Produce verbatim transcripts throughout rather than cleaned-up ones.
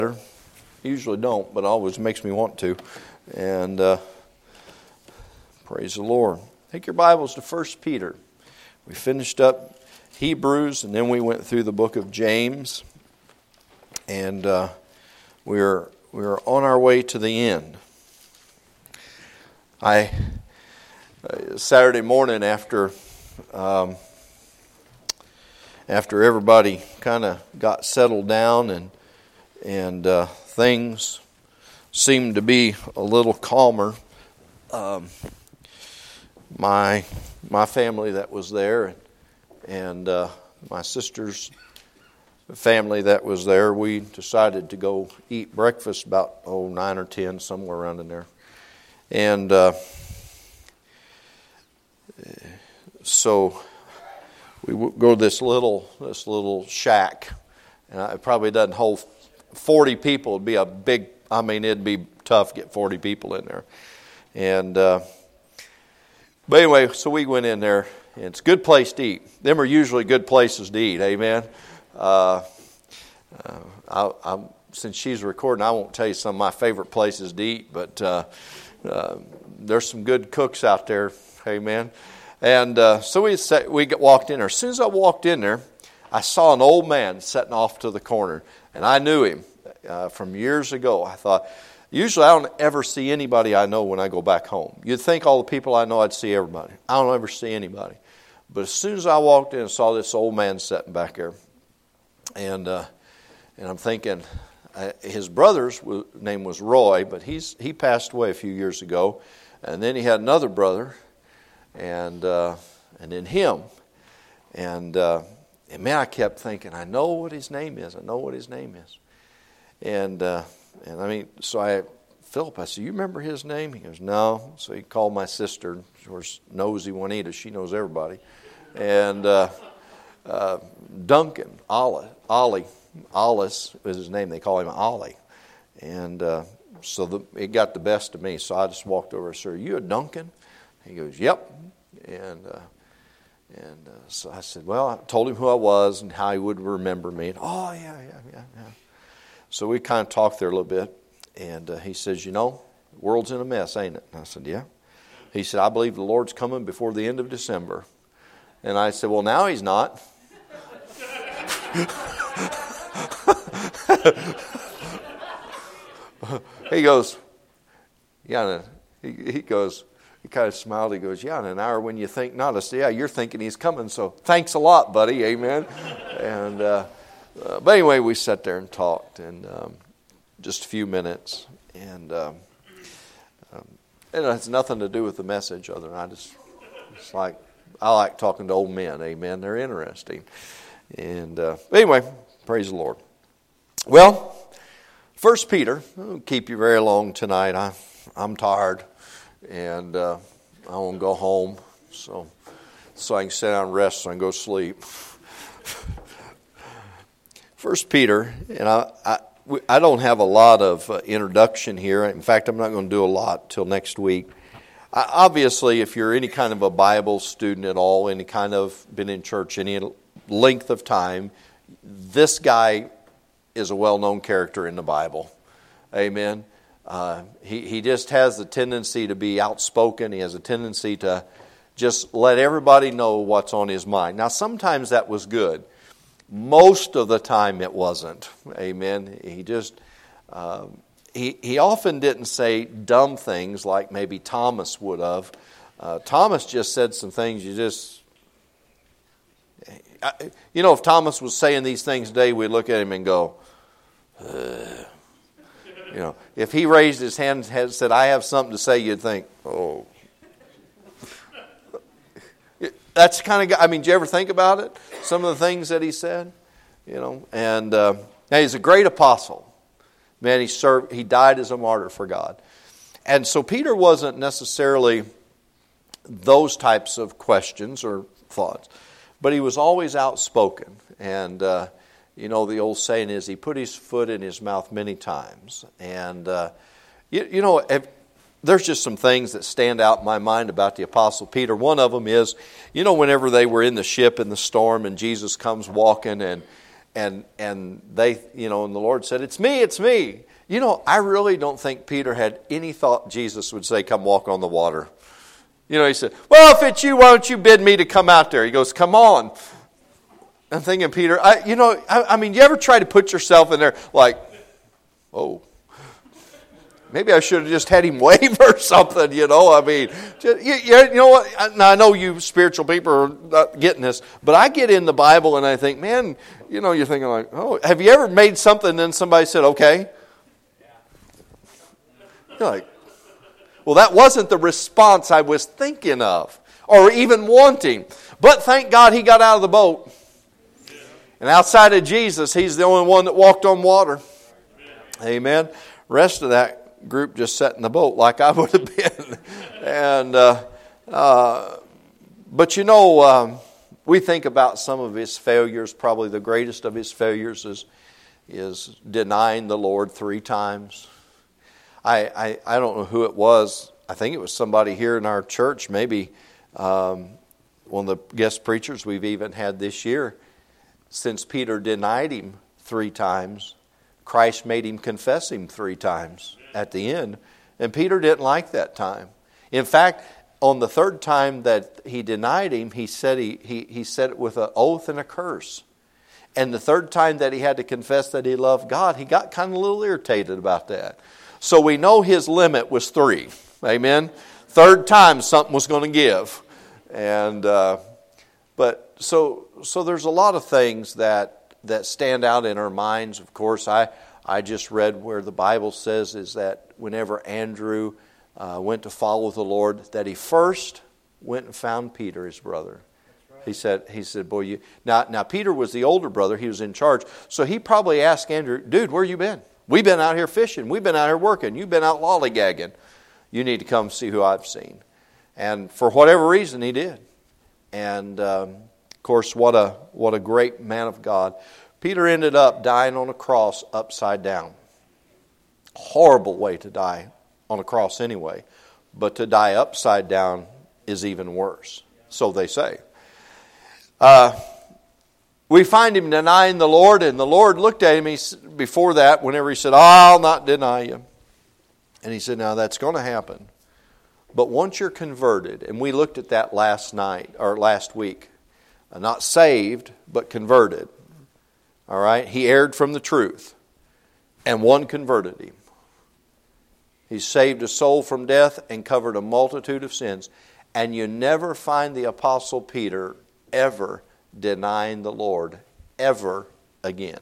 Usually don't, but it always makes me want to. And uh, praise the Lord. Take your Bibles to First Peter. We finished up Hebrews, and then we went through the book of James. And uh, we're we're on our way to the end. I uh, Saturday morning after um, after everybody kind of got settled down and and uh, things seemed to be a little calmer. Um, my my family that was there and, and uh, my sister's family that was there, we decided to go eat breakfast about oh nine or ten, somewhere around in there, and uh, so we go to this little this little shack, and it probably doesn't hold forty people. It'd be a big, I mean, it'd be tough to get forty people in there. And, uh, but anyway, so we went in there, and it's a good place to eat. Them are usually good places to eat, amen? Uh, uh, I, I'm, since she's recording, I won't tell you some of my favorite places to eat, but uh, uh, there's some good cooks out there, amen? And uh, so we sat, we walked in there. As soon as I walked in there, I saw an old man sitting off to the corner. And I knew him uh, from years ago. I thought, usually I don't ever see anybody I know when I go back home. You'd think all the people I know, I'd see everybody. I don't ever see anybody. But as soon as I walked in and saw this old man sitting back there, and uh, and I'm thinking, uh, his brother's name was Roy, but he's he passed away a few years ago. And then he had another brother, and uh, and then him. And... Uh, And man, I kept thinking, I know what his name is. I know what his name is. And, uh, and I mean, so I, Philip, I said, you remember his name? He goes, no. So he called my sister, of course, nosy Juanita. She knows everybody. And uh, uh, Duncan, Ollie, Ollie, Ollis is his name. They call him Ollie. And uh, so the, it got the best of me. So I just walked over and said, are you a Duncan? He goes, yep. And uh, And uh, so I said, well, I told him who I was and how he would remember me. And, oh, yeah, yeah, yeah, yeah. So we kind of talked there a little bit. And uh, he says, you know, the world's in a mess, ain't it? And I said, yeah. He said, I believe the Lord's coming before the end of December. And I said, well, now he's not. He goes, yeah, he, he goes, he kind of smiled. He goes, yeah, in an hour when you think not. I said, yeah, you're thinking he's coming, so thanks a lot, buddy. Amen. and uh, uh, But anyway, we sat there and talked, and um, just a few minutes. And um, um, it has nothing to do with the message other than I just, it's like, I like talking to old men. Amen. They're interesting. And uh, anyway, praise the Lord. Well, First Peter, I won't keep you very long tonight. I, I'm tired. And uh, I want to go home so so I can sit down and rest so I can go sleep. First Peter, and I, I, I don't have a lot of uh, introduction here. In fact, I'm not going to do a lot till next week. I, obviously, if you're any kind of a Bible student at all, any kind of been in church any length of time, this guy is a well-known character in the Bible. Amen. Uh, he, he just has the tendency to be outspoken. He has a tendency to just let everybody know what's on his mind. Now, sometimes that was good. Most of the time it wasn't. Amen. He just, uh, he, he often didn't say dumb things like maybe Thomas would have. Uh, Thomas just said some things you just, you know, if Thomas was saying these things today, we'd look at him and go, ugh. You know, if he raised his hand and said, I have something to say, you'd think, oh. That's kind of, I mean, did you ever think about it? Some of the things that he said, you know. And uh, now he's a great apostle. Man, he served, he died as a martyr for God. And so Peter wasn't necessarily those types of questions or thoughts, but he was always outspoken. And, uh, you know, the old saying is he put his foot in his mouth many times. And, uh, you, you know, if, there's just some things that stand out in my mind about the Apostle Peter. One of them is, you know, whenever they were in the ship in the storm and Jesus comes walking and And and they, you know, and the Lord said, "It's me, it's me." You know, I really don't think Peter had any thought Jesus would say, "Come walk on the water." You know, he said, "Well, if it's you, why don't you bid me to come out there?" He goes, "Come on." I'm thinking, Peter, I, you know, I, I mean, you ever try to put yourself in there like, oh, maybe I should have just had him wave or something, you know. I mean, just, you, you know what? I, I know you spiritual people are not getting this, but I get in the Bible and I think, man, you know, you're thinking like, oh, have you ever made something and then somebody said, okay? You're like, well, that wasn't the response I was thinking of or even wanting. But thank God he got out of the boat. And outside of Jesus, he's the only one that walked on water. Amen. Rest of that group just sat in the boat like I would have been. and uh, uh, But you know, um, we think about some of his failures. Probably the greatest of his failures is, is denying the Lord three times. I, I, I don't know who it was. I think it was somebody here in our church, maybe um, one of the guest preachers we've even had this year. Since Peter denied him three times, Christ made him confess him three times at the end. And Peter didn't like that time. In fact, on the third time that he denied him, he said he, he, he said it with an oath and a curse. And the third time that he had to confess that he loved God, he got kind of a little irritated about that. So we know his limit was three. Amen? Third time something was going to give. And uh, but so so there's a lot of things that that stand out in our minds. Of course, I I just read where the Bible says is that whenever Andrew uh, went to follow the Lord, that he first went and found Peter, his brother. Right. He said, he said, boy, you now now Peter was the older brother. He was in charge, so he probably asked Andrew, dude, where you been? We've been out here fishing. We've been out here working. You've been out lollygagging. You need to come see who I've seen. And for whatever reason, he did. And um, of course, what a what a great man of God. Peter ended up dying on a cross upside down. Horrible way to die on a cross anyway. But to die upside down is even worse. So they say. Uh, we find him denying the Lord, and the Lord looked at him he, before that, whenever he said, I'll not deny you. And he said, now that's going to happen. But once you're converted, and we looked at that last night, or last week, uh, not saved, but converted. All right? He erred from the truth, and one converted him. He saved a soul from death and covered a multitude of sins. And you never find the Apostle Peter ever denying the Lord, ever again.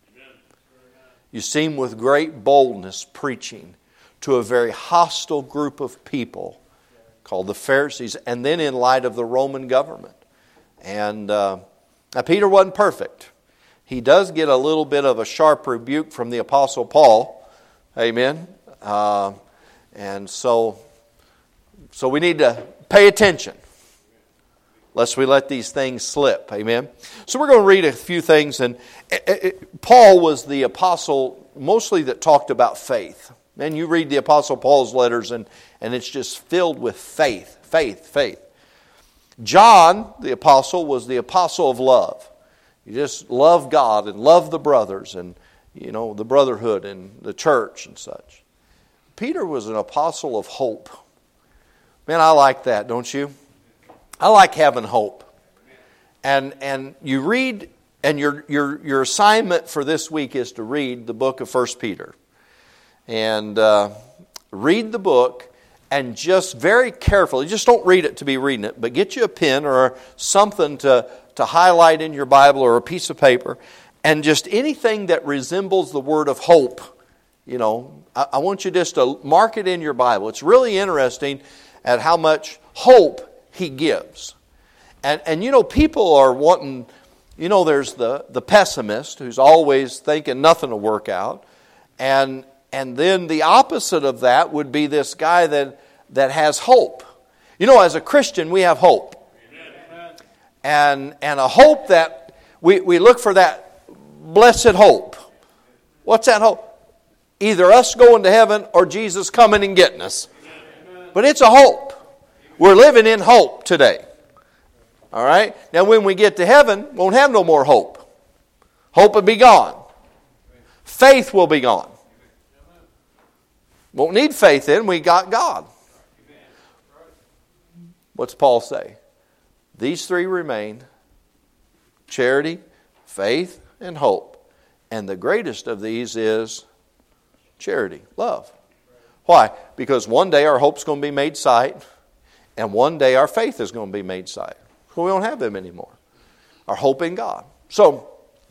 You see him with great boldness preaching to a very hostile group of people called the Pharisees, and then in light of the Roman government. And uh, now Peter wasn't perfect. He does get a little bit of a sharp rebuke from the Apostle Paul. Amen. Uh, and so, so we need to pay attention, lest we let these things slip. Amen. So we're going to read a few things. And it, it, Paul was the apostle mostly that talked about faith. And you read the Apostle Paul's letters and, and it's just filled with faith, faith, faith. John, the apostle, was the apostle of love. You just love God and love the brothers and, you know, the brotherhood and the church and such. Peter was an apostle of hope. Man, I like that, don't you? I like having hope. And and you read, and your your your assignment for this week is to read the book of First Peter. And uh, read the book and just very carefully, just don't read it to be reading it, but get you a pen or something to, to highlight in your Bible or a piece of paper, and just anything that resembles the word of hope. You know, I, I want you just to mark it in your Bible. It's really interesting at how much hope he gives. And, and you know, people are wanting, you know, there's the, the pessimist who's always thinking nothing will work out. And And then the opposite of that would be this guy that, that has hope. You know, as a Christian, we have hope. Amen. And and a hope that we, we look for that blessed hope. What's that hope? Either us going to heaven or Jesus coming and getting us. Amen. But it's a hope. We're living in hope today. All right? Now when we get to heaven, we won't have no more hope. Hope will be gone. Faith will be gone. Won't need faith then, we got God. What's Paul say? These three remain: charity, faith, and hope. And the greatest of these is charity, love. Why? Because one day our hope's going to be made sight, and one day our faith is going to be made sight. So we don't have them anymore. Our hope in God. So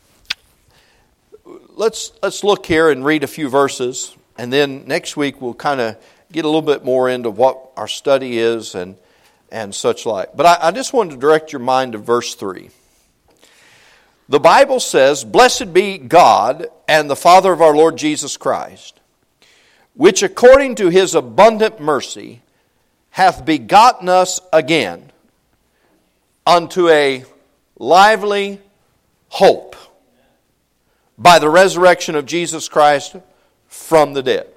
let's let's look here and read a few verses, and then next week we'll kind of get a little bit more into what our study is and and such like. But I, I just wanted to direct your mind to verse three. The Bible says, "Blessed be God and the Father of our Lord Jesus Christ, which according to His abundant mercy hath begotten us again unto a lively hope by the resurrection of Jesus Christ from the dead."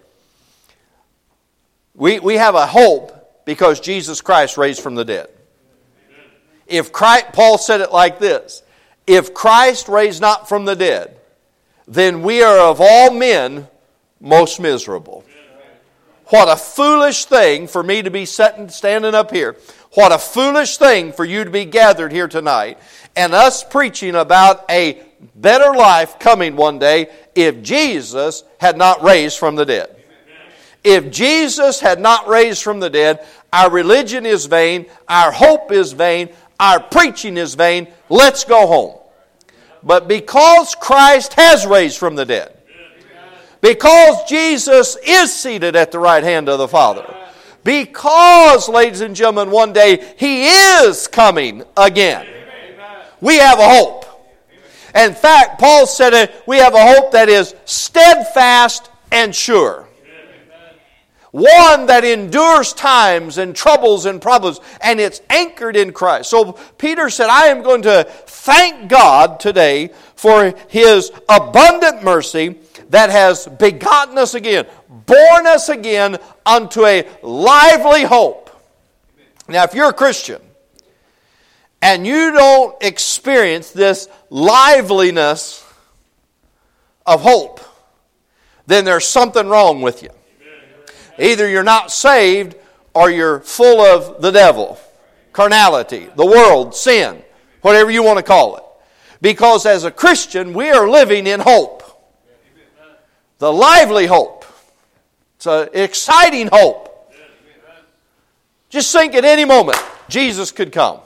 We, we have a hope because Jesus Christ raised from the dead. If Christ, Paul said it like this: if Christ raised not from the dead, then we are of all men most miserable. What a foolish thing for me to be sitting, standing up here. What a foolish thing for you to be gathered here tonight and us preaching about a better life coming one day if Jesus had not raised from the dead. If Jesus had not raised from the dead, our religion is vain, our hope is vain, our preaching is vain. Let's go home. But because Christ has raised from the dead, because Jesus is seated at the right hand of the Father, because, ladies and gentlemen, one day He is coming again, we have a hope. In fact, Paul said it, we have a hope that is steadfast and sure. One that endures times and troubles and problems, and it's anchored in Christ. So Peter said, I am going to thank God today for His abundant mercy that has begotten us again, born us again unto a lively hope. Now, if you're a Christian and you don't experience this liveliness of hope, then there's something wrong with you. Either you're not saved or you're full of the devil, carnality, the world, sin, whatever you want to call it. Because as a Christian, we are living in hope. The lively hope. It's an exciting hope. Just think at any moment, Jesus could come.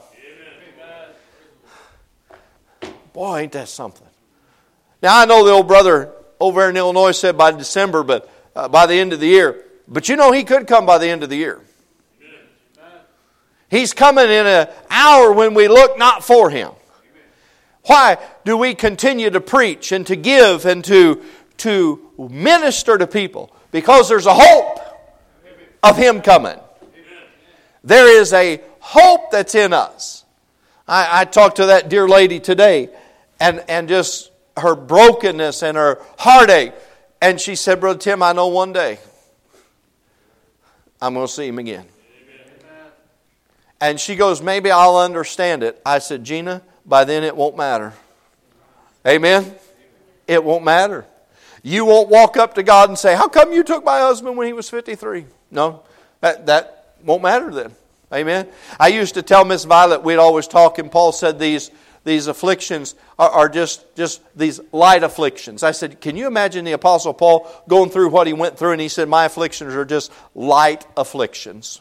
Boy, ain't that something. Now, I know the old brother over there in Illinois said by December, but uh, by the end of the year. But you know, He could come by the end of the year. He's coming in an hour when we look not for Him. Why do we continue to preach and to give and to, to minister to people? Because there's a hope of Him coming. There is a hope that's in us. I, I talked to that dear lady today, and, and just her brokenness and her heartache. And she said, Brother Tim, I know one day I'm going to see Him again. Amen. And she goes, maybe I'll understand it. I said, Gina, by then it won't matter. Amen? It won't matter. You won't walk up to God and say, how come you took my husband when he was fifty-three? No, that, that won't matter then. Amen? I used to tell Miss Violet, we'd always talk, and Paul said these, these afflictions are, are just, just these light afflictions. I said, can you imagine the Apostle Paul going through what he went through, and he said, my afflictions are just light afflictions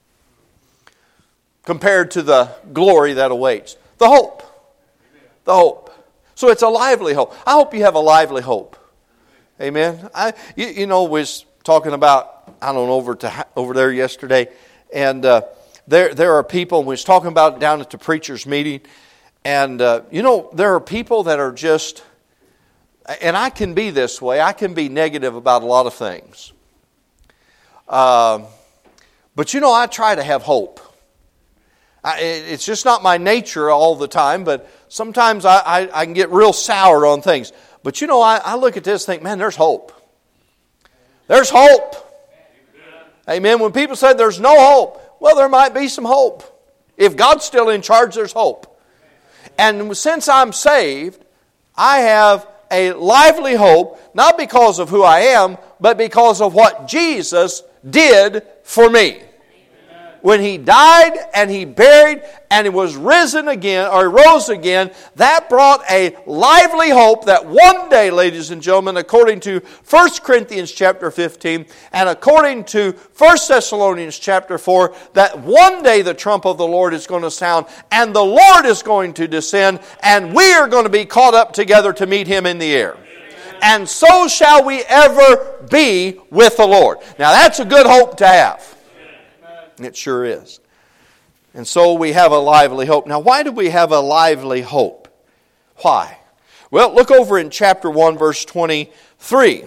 compared to the glory that awaits. The hope. The hope. So it's a lively hope. I hope you have a lively hope. Amen. I, you, you know, was talking about, I don't know, over to over there yesterday, and uh, there there are people, and we was talking about it down at the preacher's meeting, and uh, you know, there are people that are just, and I can be this way, I can be negative about a lot of things. Uh, but you know, I try to have hope. I, it's just not my nature all the time, but sometimes I, I, I can get real sour on things. But you know, I, I look at this and think, man, there's hope. There's hope. Amen. When people say there's no hope, well, there might be some hope. If God's still in charge, there's hope. And since I'm saved, I have a lively hope, not because of who I am, but because of what Jesus did for me. When He died and He buried and He was risen again, or rose again, that brought a lively hope that one day, ladies and gentlemen, according to First Corinthians chapter fifteen and according to First Thessalonians chapter four, that one day the trump of the Lord is going to sound and the Lord is going to descend and we are going to be caught up together to meet Him in the air. And so shall we ever be with the Lord. Now that's a good hope to have. It sure is. And so we have a lively hope. Now why do we have a lively hope? Why? Well, look over in chapter one, verse twenty-three.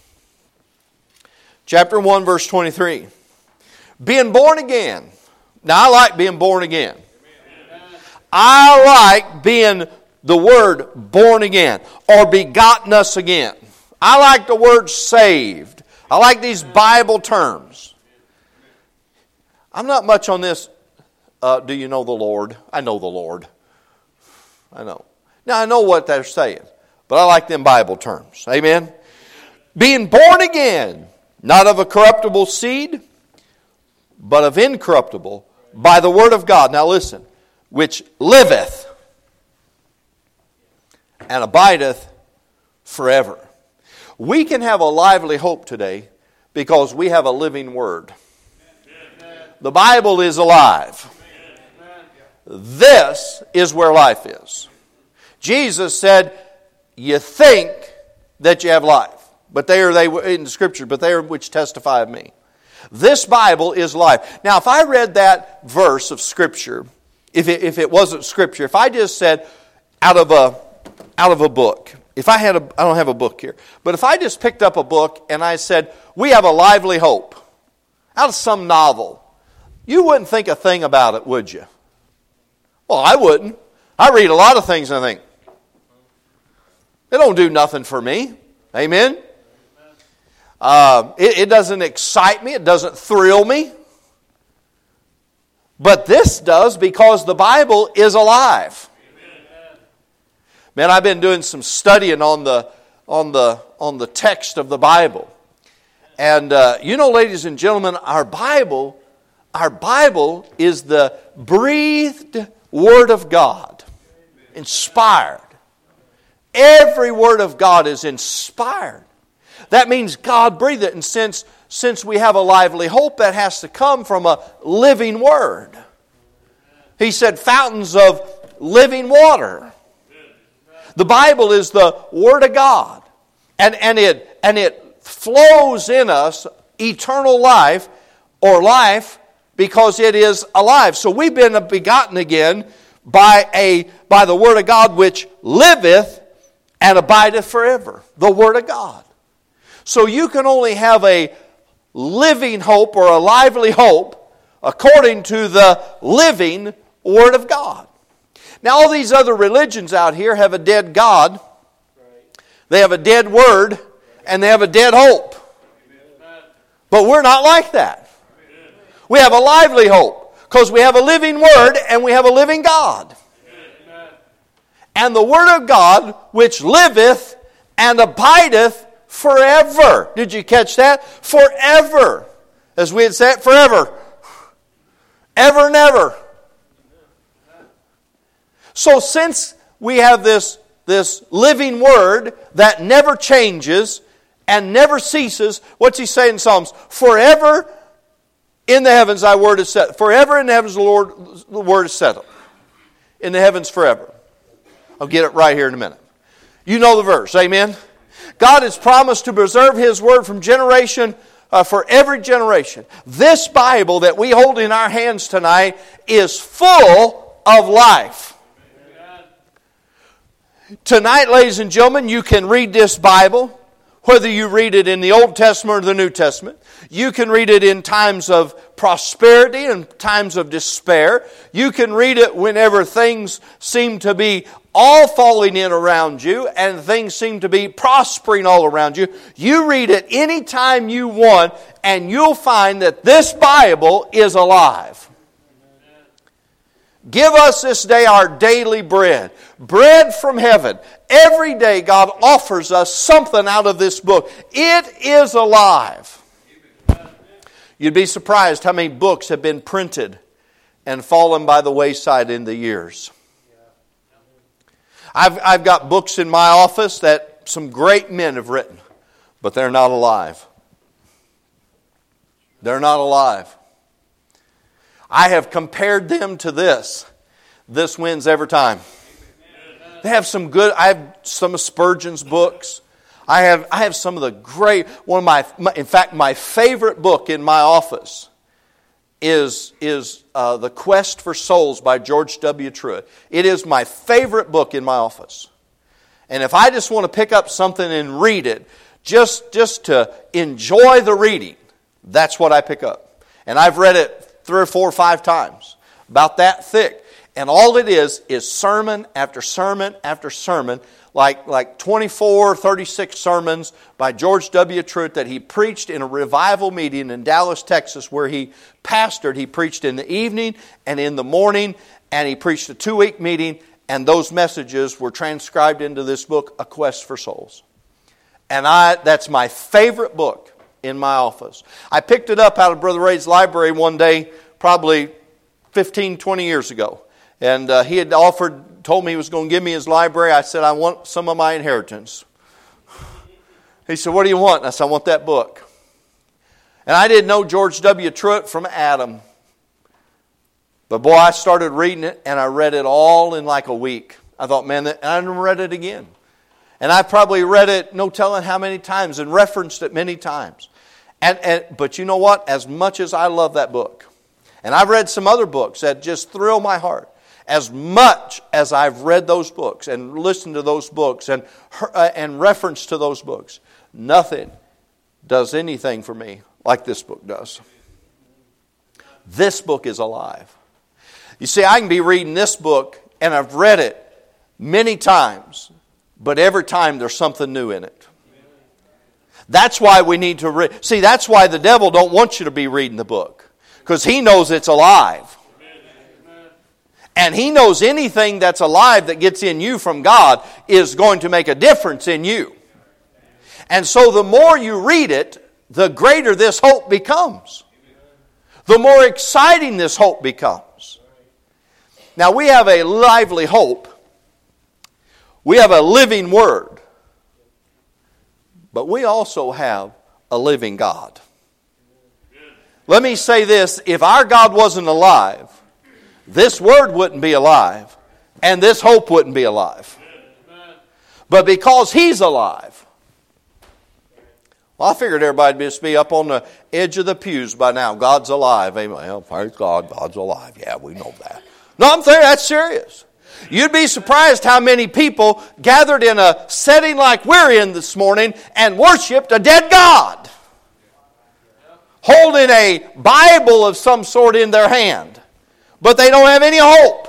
Chapter one, verse twenty-three. Being born again. Now I like being born again. I like being the word born again or begotten us again. I like the word saved. I like these Bible terms. I'm not much on this, uh, do you know the Lord? I know the Lord. I know. Now I know what they're saying, but I like them Bible terms. Amen? Being born again, not of a corruptible seed, but of incorruptible, by the word of God. Now listen, which liveth and abideth forever. We can have a lively hope today because we have a living word. The Bible is alive. This is where life is. Jesus said, you think that you have life, but they are they in the Scripture, but they are which testify of me. This Bible is life. Now, if I read that verse of Scripture, if it, if it wasn't Scripture, if I just said out of a out of a book, if I had a, I don't have a book here, but if I just picked up a book and I said, we have a lively hope, out of some novel, you wouldn't think a thing about it, would you? Well, I wouldn't. I read a lot of things and I think, it don't do nothing for me. Amen? Uh, it, it doesn't excite me. It doesn't thrill me. But this does because the Bible is alive. Man, I've been doing some studying on the on the on the text of the Bible, and uh, you know, ladies and gentlemen, our Bible, our Bible is the breathed Word of God, inspired. Every Word of God is inspired. That means God breathed it, and since since we have a lively hope, that has to come from a living Word. He said, fountains of living water. The Bible is the Word of God. And, and, it, and it flows in us eternal life or life because it is alive. So we've been begotten again by, a, by the Word of God which liveth and abideth forever. The Word of God. So you can only have a living hope or a lively hope according to the living Word of God. Now, all these other religions out here have a dead God, they have a dead Word, and they have a dead hope. But we're not like that. We have a lively hope because we have a living Word and we have a living God. And the Word of God which liveth and abideth forever. Did you catch that? Forever. As we had said, forever. Ever and ever. So since we have this, this living Word that never changes and never ceases, what's he saying in Psalms? Forever in the heavens thy word is set. Forever in the heavens the Lord the word is settled. In the heavens forever. I'll get it right here in a minute. You know the verse, amen? God has promised to preserve His Word from generation uh, for every generation. This Bible that we hold in our hands tonight is full of life. Tonight, ladies and gentlemen, you can read this Bible, whether you read it in the Old Testament or the New Testament. You can read it in times of prosperity and times of despair. You can read it whenever things seem to be all falling in around you and things seem to be prospering all around you. You read it anytime you want and you'll find that this Bible is alive. Give us this day our daily bread. Bread from heaven. Every day God offers us something out of this book. It is alive. You'd be surprised how many books have been printed and fallen by the wayside in the years. I've, I've got books in my office that some great men have written, but they're not alive. They're not alive. I have compared them to this. This wins every time. They have some good, I have some of Spurgeon's books. I have I have some of the great, one of my, my in fact, my favorite book in my office is, is uh, The Quest for Souls by George W. Truett. It is my favorite book in my office. And if I just want to pick up something and read it, just, just to enjoy the reading, that's what I pick up. And I've read it three or four or five times, about that thick. And all it is is sermon after sermon after sermon, like, like twenty-four, thirty-six sermons by George W. Truett that he preached in a revival meeting in Dallas, Texas, where he pastored. He preached in the evening and in the morning, and he preached a two-week meeting, and those messages were transcribed into this book, A Quest for Souls. And I that's my favorite book in my office. I picked it up out of Brother Ray's library one day, probably fifteen, twenty years ago. And uh, he had offered, told me he was going to give me his library. I said, I want some of my inheritance. He said, what do you want? And I said, I want that book. And I didn't know George W. Truett from Adam. But boy, I started reading it, and I read it all in like a week. I thought, man, that, and I never read it again. And I probably read it, no telling how many times, and referenced it many times. And, and but you know what? As much as I love that book, and I've read some other books that just thrill my heart, as much as I've read those books and listened to those books and uh, and reference to those books, nothing does anything for me like this book does. This book is alive. You see, I can be reading this book, and I've read it many times, but every time there's something new in it. That's why we need to read. See, that's why the devil don't want you to be reading the book, because he knows it's alive. And he knows anything that's alive that gets in you from God is going to make a difference in you. And so the more you read it, the greater this hope becomes. The more exciting this hope becomes. Now we have a lively hope. We have a living Word. But we also have a living God. Let me say this, if our God wasn't alive, this Word wouldn't be alive, and this hope wouldn't be alive. But because He's alive, well, I figured everybody would just be up on the edge of the pews by now. God's alive. Amen. Well, praise God, God's alive. Yeah, we know that. No, I'm saying that's serious. You'd be surprised how many people gathered in a setting like we're in this morning and worshiped a dead God, holding a Bible of some sort in their hand. But they don't have any hope.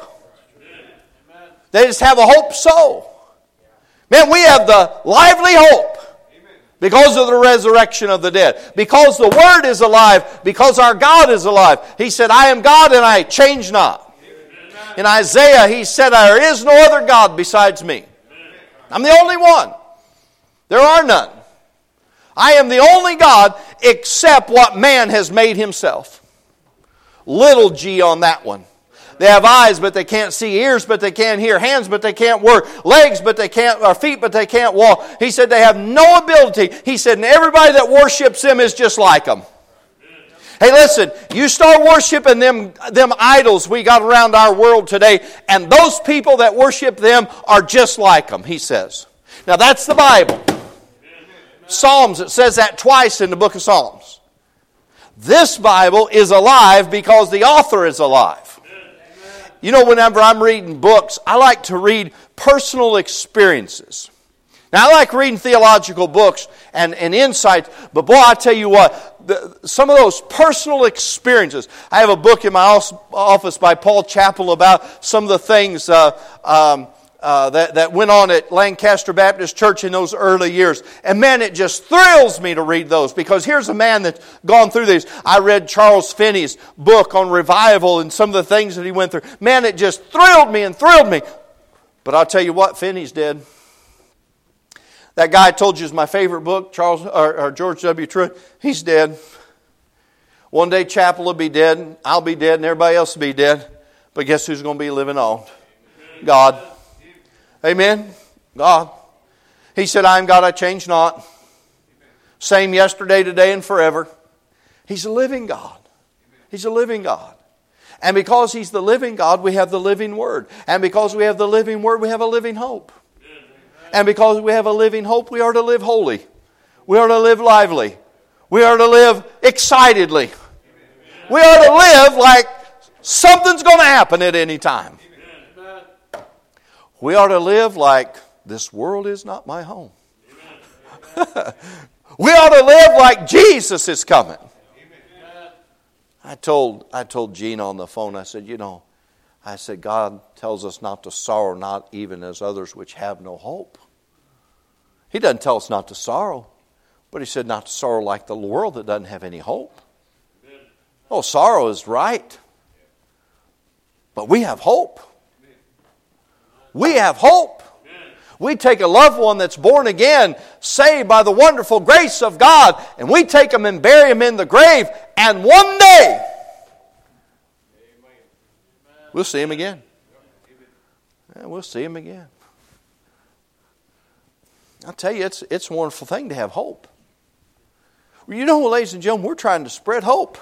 They just have a hope so. Man, we have the lively hope because of the resurrection of the dead. Because the Word is alive. Because our God is alive. He said, I am God and I change not. In Isaiah, He said, there is no other God besides me. I'm the only one. There are none. I am the only God except what man has made himself. Little g on that one. They have eyes, but they can't see. Ears, but they can't hear. Hands, but they can't work. Legs, but they can't, or feet, but they can't walk. He said they have no ability. He said, and everybody that worships them is just like them. Hey, listen, you start worshiping them, them idols we got around our world today, and those people that worship them are just like them, he says. Now, that's the Bible. Psalms, it says that twice in the book of Psalms. This Bible is alive because the author is alive. You know, whenever I'm reading books, I like to read personal experiences. Now, I like reading theological books and, and insights, but boy, I tell you what, the, some of those personal experiences. I have a book in my office by Paul Chappell about some of the things uh, um, uh, that, that went on at Lancaster Baptist Church in those early years. And man, it just thrills me to read those, because here's a man that's gone through these. I read Charles Finney's book on revival and some of the things that he went through. Man, it just thrilled me and thrilled me. But I'll tell you what, Finney's dead. That guy I told you is my favorite book, Charles or, or George W. Truett. He's dead. One day Chapel will be dead, I'll be dead, and everybody else will be dead. But guess who's going to be living on? God. Amen? God. He said, I am God, I change not. Same yesterday, today, and forever. He's a living God. He's a living God. And because He's the living God, we have the living Word. And because we have the living Word, we have a living hope. And because we have a living hope, we are to live holy. We are to live lively. We are to live excitedly. We are to live like something's going to happen at any time. We are to live like this world is not my home. We are to live like Jesus is coming. I told I told Gina on the phone, I said, you know, I said, God tells us not to sorrow, not even as others which have no hope. He doesn't tell us not to sorrow, but He said not to sorrow like the world that doesn't have any hope. Oh, sorrow is right. But we have hope. We have hope. We take a loved one that's born again, saved by the wonderful grace of God, and we take them and bury them in the grave, and one day we'll see him again. Yeah, we'll see him again. I'll tell you, it's, it's a wonderful thing to have hope. You know, ladies and gentlemen, we're trying to spread hope.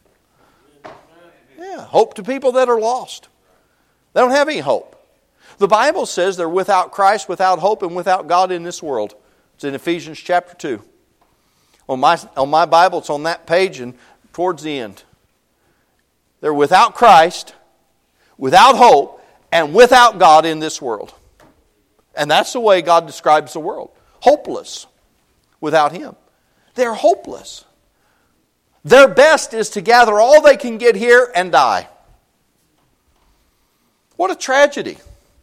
Yeah, hope to people that are lost. They don't have any hope. The Bible says they're without Christ, without hope, and without God in this world. It's in Ephesians chapter two. On my, on my Bible, it's on that page and towards the end. They're without Christ, without hope, and without God in this world. And that's the way God describes the world. Hopeless without Him. They're hopeless. Their best is to gather all they can get here and die. What a tragedy.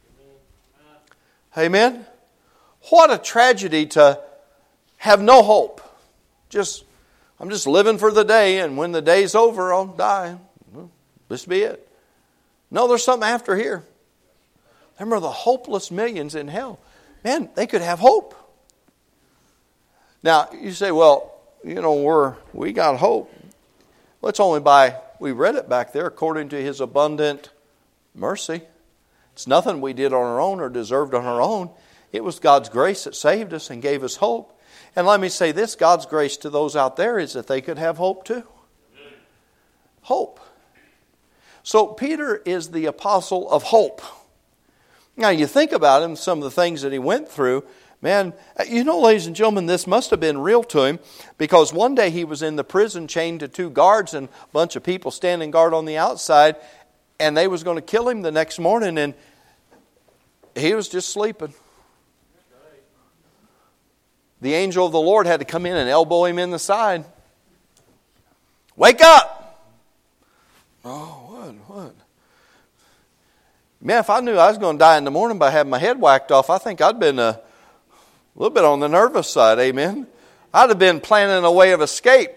Amen? What a tragedy to have no hope. Just, I'm just living for the day, and when the day's over, I'll die. Well, this be it. No, there's something after here. Remember the hopeless millions in hell. Man, they could have hope. Now, you say, well, you know, we're, we got hope. Well, it's only by, we read it back there, according to His abundant mercy. It's nothing we did on our own or deserved on our own. It was God's grace that saved us and gave us hope. And let me say this, God's grace to those out there is that they could have hope too. Hope. So Peter is the apostle of hope. Now you think about him, some of the things that he went through. Man, you know, ladies and gentlemen, this must have been real to him, because one day he was in the prison chained to two guards and a bunch of people standing guard on the outside, and they was going to kill him the next morning, and he was just sleeping. The angel of the Lord had to come in and elbow him in the side. Wake up! Oh, what, what? Man, if I knew I was going to die in the morning by having my head whacked off, I think I'd been a little bit on the nervous side, amen? I'd have been planning a way of escape.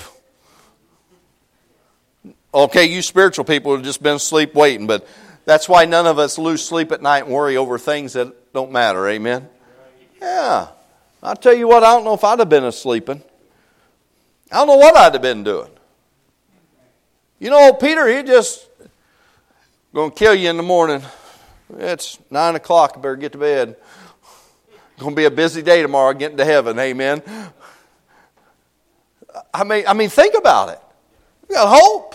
Okay, you spiritual people have just been asleep waiting, but that's why none of us lose sleep at night and worry over things that don't matter, amen? Yeah. I'll tell you what, I don't know if I'd have been asleep. I don't know what I'd have been doing. You know, Peter, he just going to kill you in the morning. It's nine o'clock, I better get to bed. It's going to be a busy day tomorrow getting to heaven, amen? I mean, I mean, think about it. You got hope.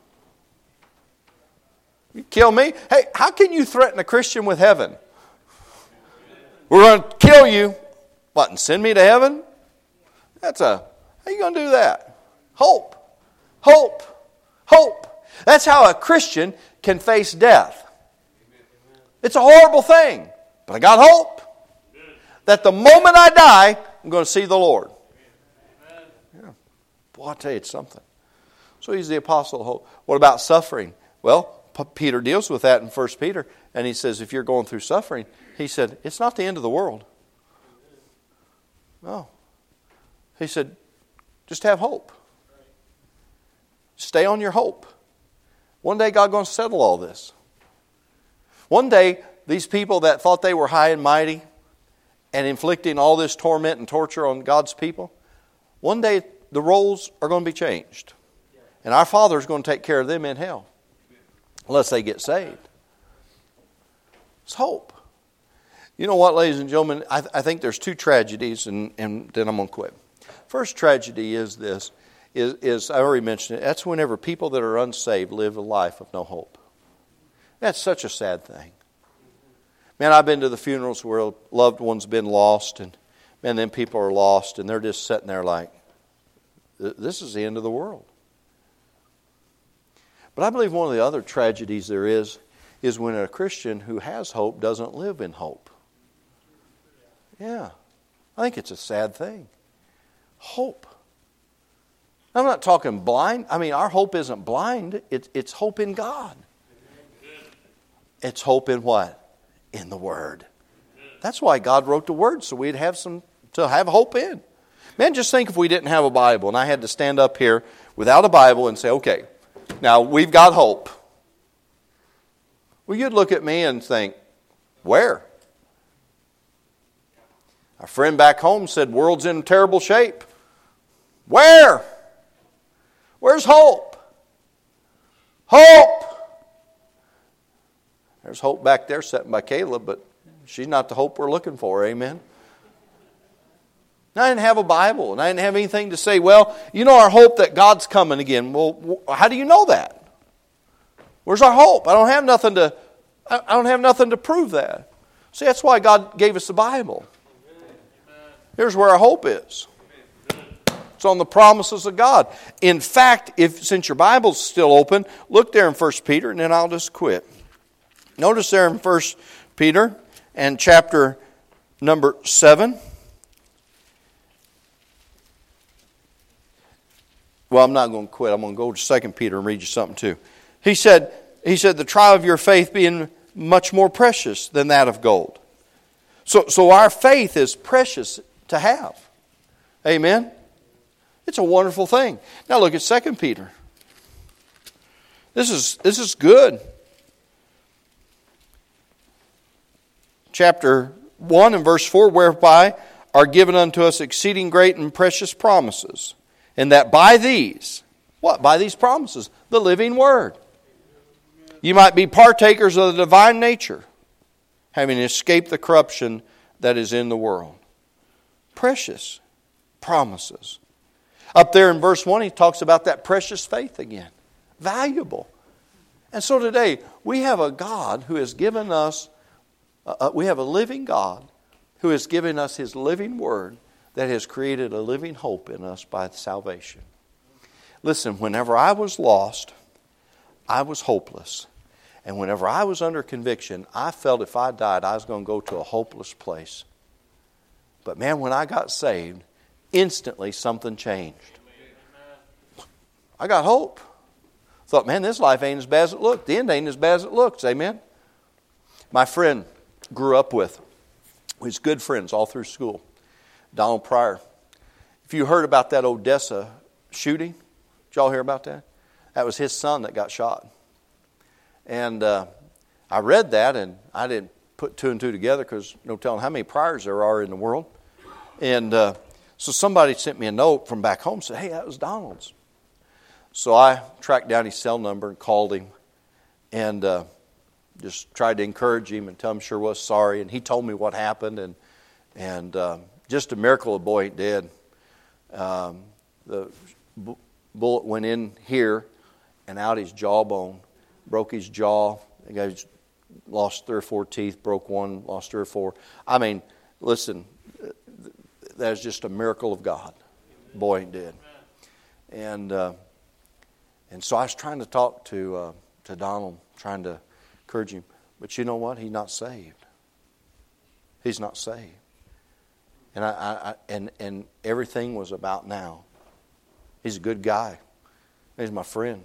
You kill me? Hey, how can you threaten a Christian with heaven? We're going to kill you. What, and send me to heaven? That's a, how you going to do that? Hope. Hope. Hope. That's how a Christian can face death. It's a horrible thing. But I got hope. That the moment I die, I'm going to see the Lord. Yeah. Boy, I tell you, it's something. So he's the apostle of hope. What about suffering? Well, P- Peter deals with that in First Peter, and he says, if you're going through suffering, he said, it's not the end of the world. No. He said, just have hope. Stay on your hope. One day God's going to settle all this. One day, these people that thought they were high and mighty and inflicting all this torment and torture on God's people, one day the roles are going to be changed. And our Father is going to take care of them in hell. Unless they get saved. It's hope. You know what, ladies and gentlemen? I, th- I think there's two tragedies, and, and then I'm going to quit. First tragedy is this, is, is, I already mentioned it, that's whenever people that are unsaved live a life of no hope. That's such a sad thing. Man, I've been to the funerals where a loved one's been lost, and man, then people are lost, and they're just sitting there like, this is the end of the world. But I believe one of the other tragedies there is, is when a Christian who has hope doesn't live in hope. Yeah. I think it's a sad thing. Hope. I'm not talking blind. I mean, our hope isn't blind. It's, it's hope in God. It's hope in what? In the Word. That's why God wrote the Word, so we'd have some to have hope in. Man, just think if we didn't have a Bible and I had to stand up here without a Bible and say, okay, now, we've got hope. Well, you'd look at me and think, where? Our friend back home said, world's in terrible shape. Where? Where's hope? Hope! There's hope back there sitting by Caleb, but she's not the hope we're looking for, amen? I didn't have a Bible, and I didn't have anything to say, well, you know our hope that God's coming again. Well, how do you know that? Where's our hope? I don't have nothing to, I don't have nothing to prove that. See, that's why God gave us the Bible. Here's where our hope is. It's on the promises of God. In fact, if since your Bible's still open, look there in First Peter, and then I'll just quit. Notice there in First Peter and chapter number seven. Well, I'm not going to quit. I'm going to go to Second Peter and read you something too. He said, he said, the trial of your faith being much more precious than that of gold. So, so our faith is precious to have. Amen? It's a wonderful thing. Now look at Second Peter. This is, this is good. Chapter one and verse four, whereby are given unto us exceeding great and precious promises. And that by these, what? By these promises, the living Word, you might be partakers of the divine nature, having escaped the corruption that is in the world. Precious promises. Up there in verse one, he talks about that precious faith again. Valuable. And so today, we have a God who has given us, uh, we have a living God who has given us His living Word, that has created a living hope in us by salvation. Listen, whenever I was lost, I was hopeless. And whenever I was under conviction, I felt if I died, I was going to go to a hopeless place. But man, when I got saved, instantly something changed. I got hope. Thought, man, this life ain't as bad as it looked. The end ain't as bad as it looks. Amen? My friend grew up with, we was good friends all through school. Donald Pryor. If you heard about that Odessa shooting, did y'all hear about that? That was his son that got shot. And uh, I read that, and I didn't put two and two together because no telling how many Pryors there are in the world. And uh, so somebody sent me a note from back home and said, hey, that was Donald's. So I tracked down his cell number and called him and uh, just tried to encourage him and tell him sure was sorry. And he told me what happened, and and uh, just a miracle the boy ain't dead. Um, the bu- bullet went in here and out his jawbone, broke his jaw. The guy lost three or four teeth, broke one, lost three or four. I mean, listen, that's just a miracle of God. The boy ain't dead. And uh, and so I was trying to talk to uh, to Donald, trying to encourage him. But you know what? He's not saved. He's not saved. And I, I, I and and everything was about now. He's a good guy. He's my friend.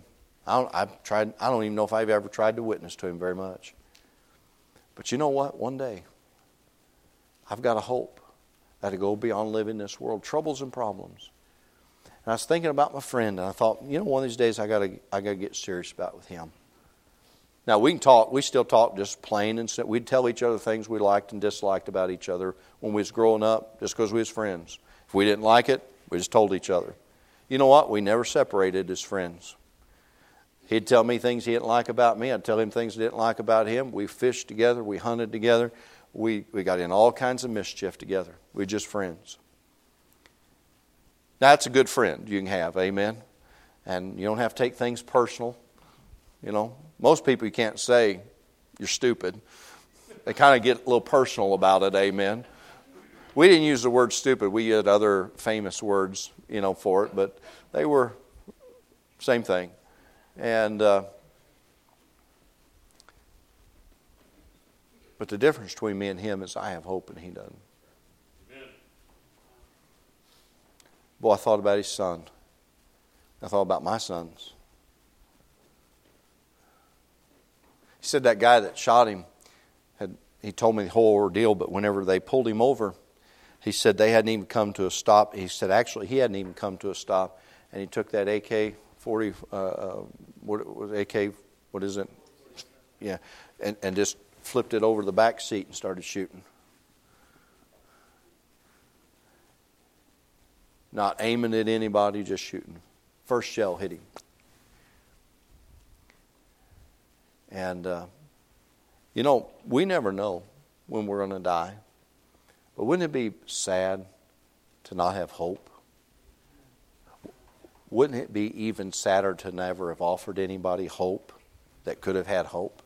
I don't, I've tried, I don't even know if I've ever tried to witness to him very much. But you know what? One day, I've got a hope that'll go beyond living this world. Troubles and problems. And I was thinking about my friend, and I thought, you know, one of these days I got to I got to get serious about with him. Now, we can talk, we still talk just plain and simple. We'd tell each other things we liked and disliked about each other when we was growing up, just because we was friends. If we didn't like it, we just told each other. You know what? We never separated as friends. He'd tell me things he didn't like about me. I'd tell him things I didn't like about him. We fished together. We hunted together. We, we got in all kinds of mischief together. We were just friends. That's a good friend you can have, amen? And you don't have to take things personal. You know, most people you can't say, you're stupid. They kind of get a little personal about it, amen? We didn't use the word stupid. We had other famous words, you know, for it. But they were same thing. And uh, but the difference between me and him is I have hope and he doesn't. Amen. Boy, I thought about his son. I thought about my sons. He said that guy that shot him, had he told me the whole ordeal, but whenever they pulled him over, he said they hadn't even come to a stop. He said actually he hadn't even come to a stop, and he took that A K forty, uh, uh, what was A K, what is it? Yeah, and, and just flipped it over the back seat and started shooting. Not aiming at anybody, just shooting. First shell hit him. And, uh, you know, we never know when we're going to die. But wouldn't it be sad to not have hope? Wouldn't it be even sadder to never have offered anybody hope that could have had hope?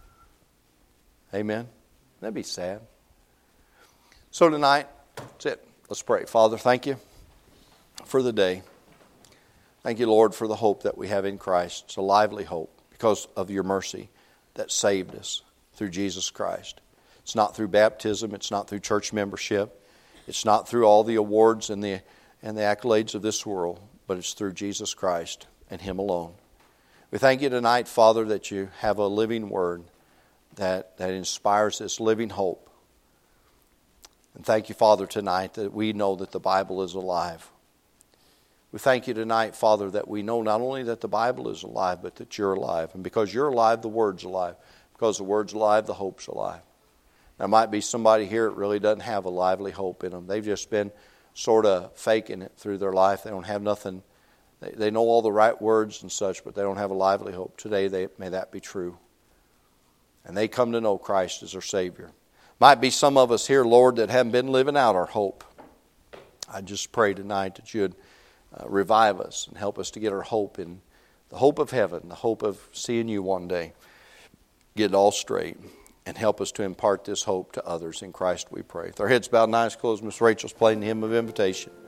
Amen? That'd be sad. So tonight, that's it. Let's pray. Father, thank you for the day. Thank you, Lord, for the hope that we have in Christ. It's a lively hope because of your mercy that saved us through Jesus Christ. It's not through baptism. It's not through church membership. It's not through all the awards and the and the accolades of this world, but it's through Jesus Christ and Him alone. We thank you tonight, Father, that you have a living word that, that inspires this living hope. And thank you, Father, tonight that we know that the Bible is alive. We thank you tonight, Father, that we know not only that the Bible is alive, but that you're alive. And because you're alive, the Word's alive. Because the Word's alive, the hope's alive. There might be somebody here that really doesn't have a lively hope in them. They've just been sort of faking it through their life. They don't have nothing. They, they know all the right words and such, but they don't have a lively hope. Today, they, may that be true. And they come to know Christ as their Savior. Might be some of us here, Lord, that haven't been living out our hope. I just pray tonight that you'd Uh, revive us and help us to get our hope in the hope of heaven, the hope of seeing you one day. Get it all straight and help us to impart this hope to others. In Christ we pray. With our heads bowed and eyes closed, Miss Rachel's playing the hymn of invitation.